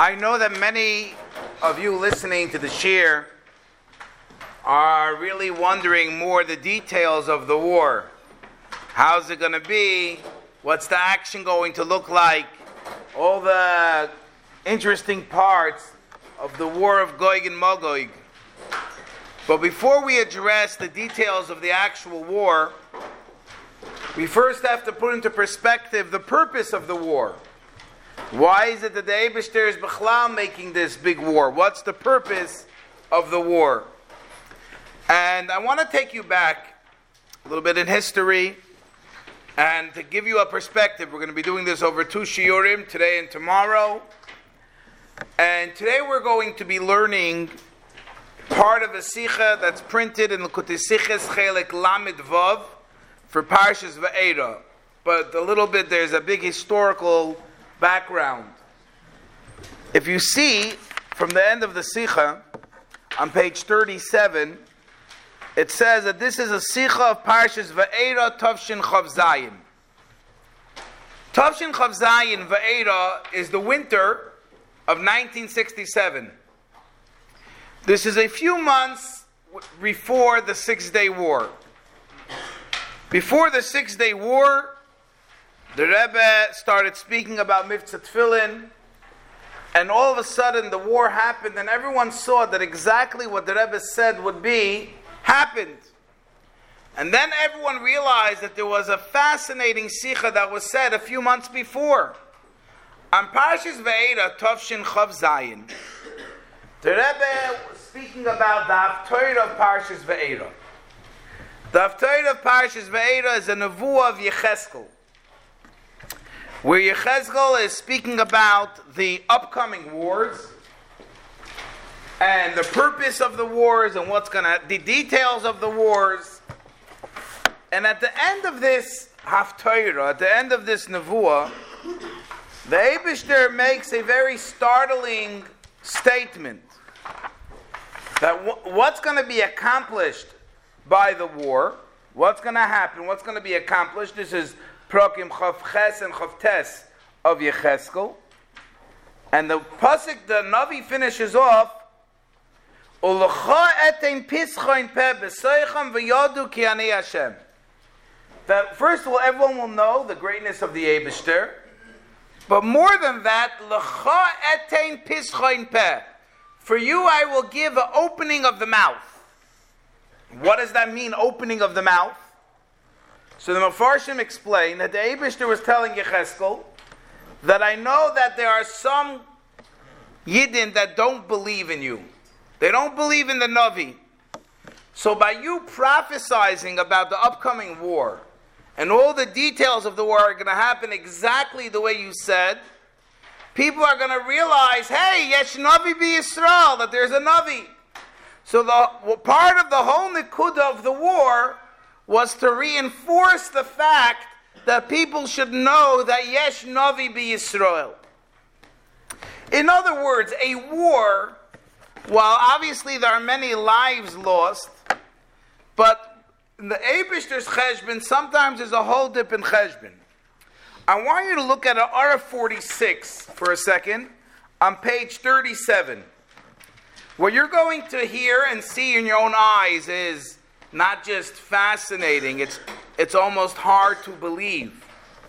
I know that many of you listening to the shir are really wondering more the details of the war. How's it going to be? What's the action going to look like? All the interesting parts of the war of Gog and Magog. But before we address the details of the actual war, we first have to put into perspective the purpose of the war. Why is it that the Eibishter is B'chlal making this big war? What's the purpose of the war? And I want to take you back a little bit in history and to give you a perspective. We're going to be doing this over 2 shiurim, today and tomorrow. And today we're going to be learning part of a sikha that's printed in the Likutei Sichos Chelik Lamed Vav for Parshas Va'era. But a little bit, there's a big historical background. If you see from the end of the sikha on page 37, it says that this is a sikha of Parshas Va'era Tavshin Chav Zayin. Tavshin Chav Zayin Va'era is the winter of 1967. This is a few months before the 6-Day War. Before the 6-Day War, the Rebbe started speaking about Mivtza Tefillin, and all of a sudden the war happened, and everyone saw that exactly what the Rebbe said would be, happened. And then everyone realized that there was a fascinating sikha that was said a few months before. On Parshas Va'era, Tavshin Chav Zayin, the Rebbe was speaking about the Haftorah of Parshas Va'era. The Haftorah of Parshas Va'era is a nevuah of Yechezkel, where Yechezkel is speaking about the upcoming wars and the purpose of the wars and the details of the wars. And at the end of this Haftorah, at the end of this nevuah, the Eibishter makes a very startling statement that what's going to be accomplished by the war, what's going to happen, what's going to be accomplished. This is Prakim Chav Ches and Chav Tes of Yechezkel. And the pasuk, the Navi finishes off, Ulecha etein pischoin peh b'soicham v'yodu ki ani Hashem. That first of all, everyone will know the greatness of the Eibishter. But more than that, Lecha etein pischoin peh. For you I will give an opening of the mouth. What does that mean, opening of the mouth? So the Mefarshim explain that the Eibishter was telling Yechezkel that I know that there are some Yidden that don't believe in you. They don't believe in the Navi. So by you prophesizing about the upcoming war, and all the details of the war are going to happen exactly the way you said, people are going to realize, hey, Yesh Navi B'Yisrael, that there's a Navi. So the part of the whole Nikudah of the war was to reinforce the fact that people should know that Yesh Navi B'Yisrael. In other words, a war, while obviously there are many lives lost, but the Eibishter's cheshbon sometimes is a whole dip in cheshbon. I want you to look at Ara 46 for a second on page 37. What you're going to hear and see in your own eyes is not just fascinating, it's almost hard to believe.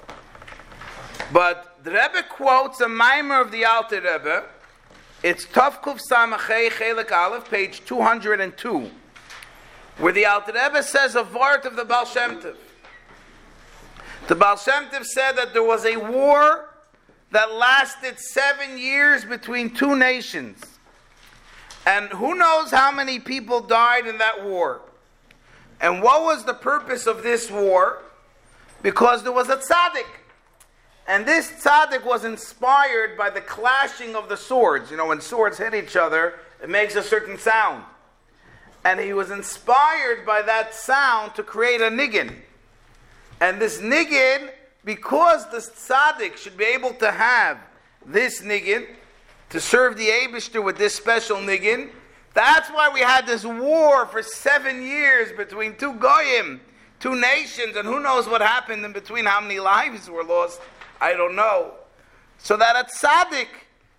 But the Rebbe quotes a mimer of the Alter Rebbe. It's Tavkuf Samachei Chelik Aleph, page 202, where the Alter Rebbe says a vart of the Baal Shem Tov. The Baal Shem Tov said that there was a war that lasted 7 years between two nations. And who knows how many people died in that war. And what was the purpose of this war? Because there was a tzaddik. And this tzaddik was inspired by the clashing of the swords. You know, when swords hit each other, it makes a certain sound. And he was inspired by that sound to create a niggin. And this niggin, because the tzaddik should be able to have this niggin, to serve the Eibishter with this special niggin, that's why we had this war for 7 years between two goyim, two nations, and who knows what happened in between, how many lives were lost, I don't know. So that a tzaddik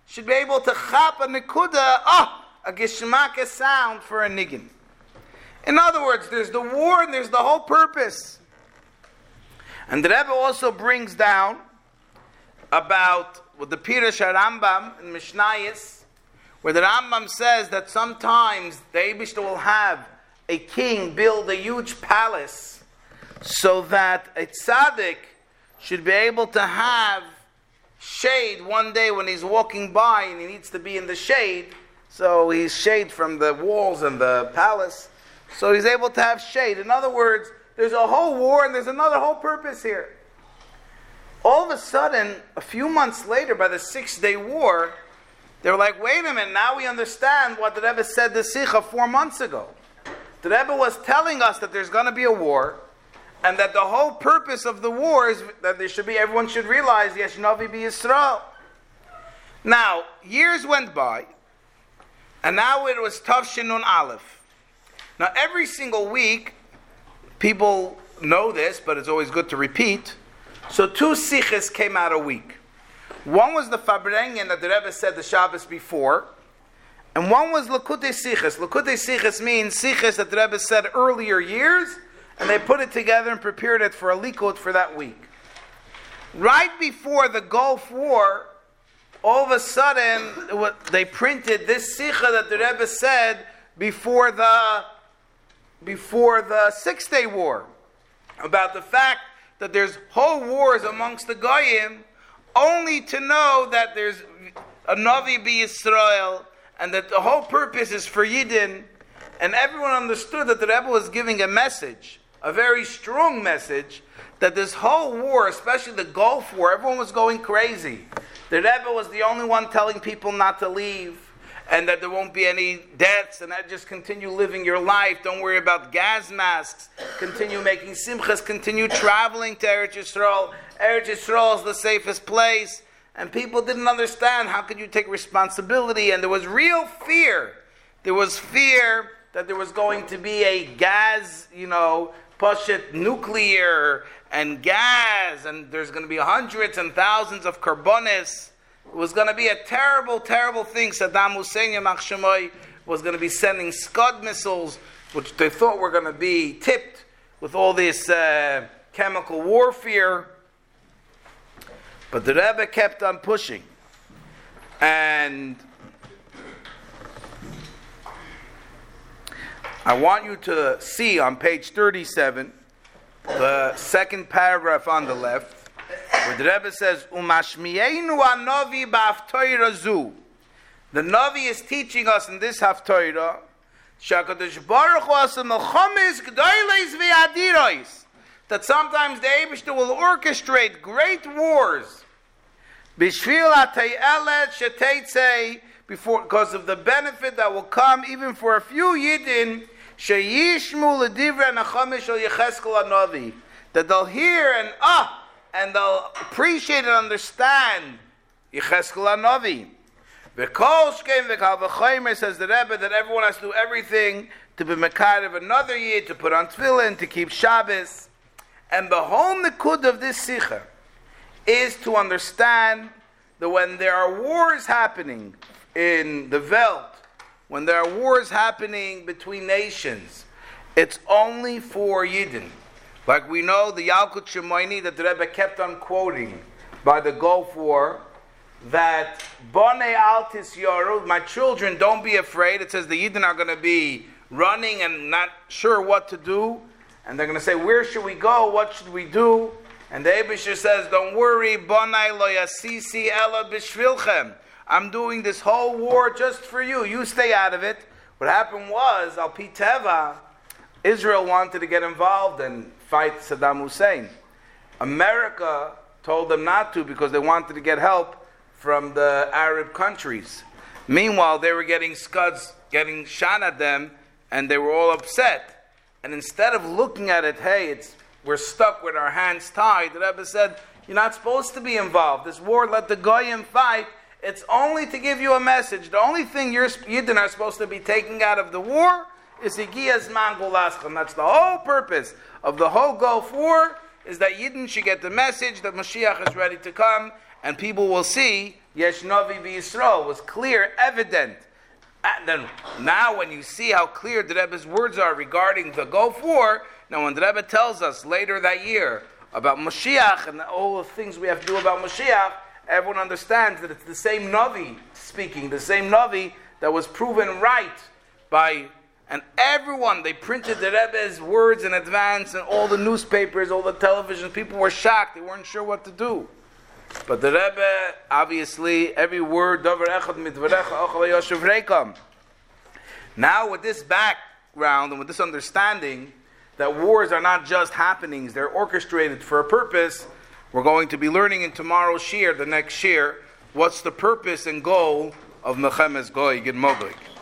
should be able to chap a nekuda, a geshmaka sound for a niggin. In other words, there's the war and there's the whole purpose. And the Rebbe also brings down about with the Pirush Rambam in Mishnayos, where the Rambam says that sometimes the Eibishter will have a king build a huge palace so that a tzaddik should be able to have shade one day when he's walking by and he needs to be in the shade. So he's shade from the walls and the palace. So he's able to have shade. In other words, there's a whole war and there's another whole purpose here. All of a sudden, a few months later, by the 6-day war, they were like, wait a minute, now we understand what the Rebbe said to Sikha 4 months ago. The Rebbe was telling us that there's going to be a war, and that the whole purpose of the war is that there should be, everyone should realize, Yesh Navi B'Yisrael. Now, years went by, and now it was Tavshin Nun Aleph. Now, every single week, people know this, but it's always good to repeat. So 2 siches came out a week. One was the Farbrengen that the Rebbe said the Shabbos before, and one was Likutei Siches. Likutei Siches means siches that the Rebbe said earlier years, and they put it together and prepared it for a likut for that week. Right before the Gulf War, all of a sudden they printed this sicha that the Rebbe said before the 6-day war, about the fact that there's whole wars amongst the Goyim, only to know that there's a Navi B'Yisrael, and that the whole purpose is for Yidden, and everyone understood that the Rebbe was giving a message, a very strong message, that this whole war, especially the Gulf War, everyone was going crazy. The Rebbe was the only one telling people not to leave, and that there won't be any deaths, and that just continue living your life. Don't worry about gas masks. Continue making simchas. Continue traveling to Eretz Yisrael. Eretz Yisrael is the safest place. And people didn't understand how could you take responsibility. And there was real fear. There was fear that there was going to be a gas, Pashut nuclear and gas, and there's going to be hundreds and thousands of karbonis. It was going to be a terrible, terrible thing. Saddam Hussein, Yamach Shemoy, was going to be sending Scud missiles, which they thought were going to be tipped with all this chemical warfare. But the Rebbe kept on pushing. And I want you to see on page 37, the second paragraph on the left, where the Rebbe says, Umashmiyeinu hanavi b'haftorah zu. The Navi is teaching us in this haftorah, Shakadosh Baruch Hu asa melchames gdolos v'adiros, that sometimes the Eibishter will orchestrate great wars, b'shvil ha'te'elet shetetzei, because of the benefit that will come even for a few Yidden, sheyishmu l'divrei nachamis shel Yecheskel hanavi, that they'll hear and they'll appreciate and understand Yecheskel HaNavi. V'kol shkein v'kal v'chomer, says the Rebbe, that everyone has to do everything to be mekarev another year, to put on tefillin, to keep Shabbos. And the whole nikud of this sicha is to understand that when there are wars happening in the Welt, when there are wars happening between nations, it's only for Yidden. Like we know the Yalkut Shimoini that the Rebbe kept on quoting by the Gulf War, that Bonei Altis Yoru, my children, don't be afraid. It says the Yidden are going to be running and not sure what to do, and they're going to say, where should we go? What should we do? And the Eibishter says, don't worry, Bonei lo yasisi ela b'shvilchem. I'm doing this whole war just for you. You stay out of it. What happened was, Al Pi Teva, Israel wanted to get involved and fight Saddam Hussein. America told them not to because they wanted to get help from the Arab countries. Meanwhile, they were getting scuds, getting shot at them, and they were all upset. And instead of looking at it, hey, we're stuck with our hands tied, the Rebbe said, you're not supposed to be involved. This war, let the Goyim fight. It's only to give you a message. The only thing Yidden are supposed to be taking out of the war is Higiyas Mangulascham. That's the whole purpose of the whole Gulf War, is that Yidden should get the message that Mashiach is ready to come, and people will see Yesh Navi b'Yisrael was clear, evident. And then now when you see how clear the Rebbe's words are regarding the Gulf War, now when the Rebbe tells us later that year about Mashiach and all the things we have to do about Mashiach, everyone understands that it's the same Navi speaking, the same Navi that was proven right by, and everyone, they printed the Rebbe's words in advance, and all the newspapers, all the television, people were shocked, they weren't sure what to do. But the Rebbe, obviously, every word, Davar Echad Midvarecha Achal Yoshev Reikam. Now with this background and with this understanding that wars are not just happenings, they're orchestrated for a purpose, we're going to be learning in tomorrow's shir, the next shir, what's the purpose and goal of Mechemes Goy Gid Mogoy.